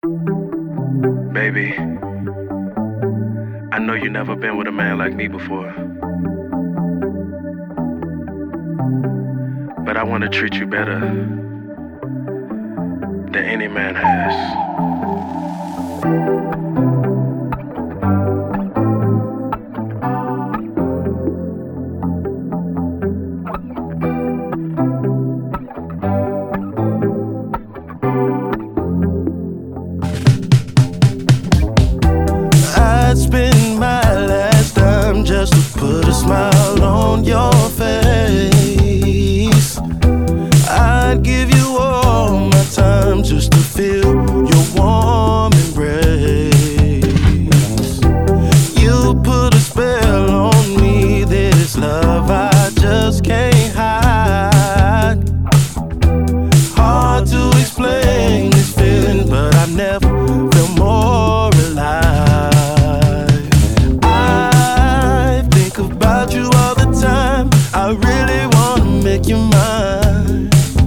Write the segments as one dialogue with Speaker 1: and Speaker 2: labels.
Speaker 1: Baby, I know you never been with a man like me before, but I wanna treat you better than any man has.
Speaker 2: I'd spend my last dime just to put a smile on your face. I'd give you all my time just to feel your warm embrace. You put a spell on me, this love I just can't hide. Hard to explain this feeling, but I've never felt more alive. I think about you all the time. I really wanna make you mine.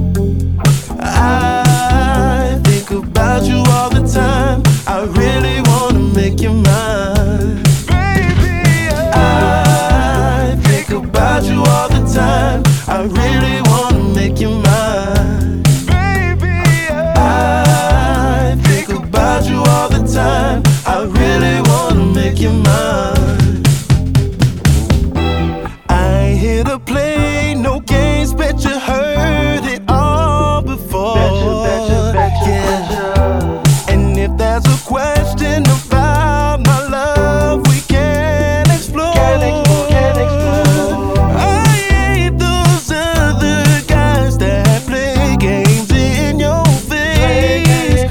Speaker 2: I think about you all the time. I really wanna make you mine. Baby, I think about you all the time. I really wanna make you mine. Baby, I think about you all the time. I really wanna make you mine. I ain't here to play no games, bet you heard it all before. Yeah. And if there's a question about my love, we can explore. I ain't those other guys that play games in your face.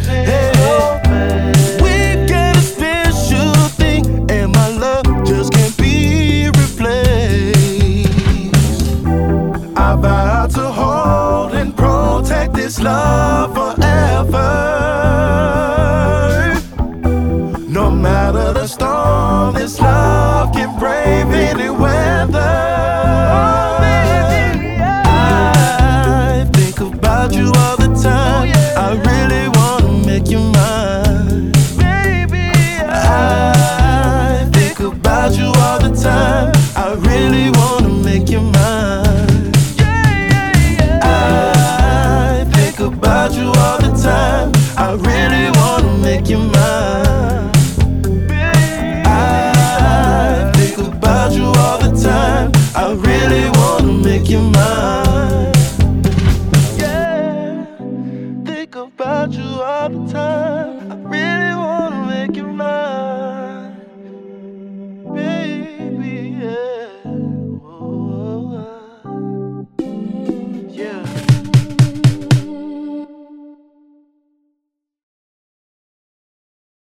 Speaker 2: We've got a special thing, and my love just can't be replaced. I vow to hold and protect this love forever. No matter the storm, this love can brave any weather. I think about you all the time. I really wanna make you mine. I think about you all the time. I really wanna make you mine. I think about you all the time. I really wanna make you mine.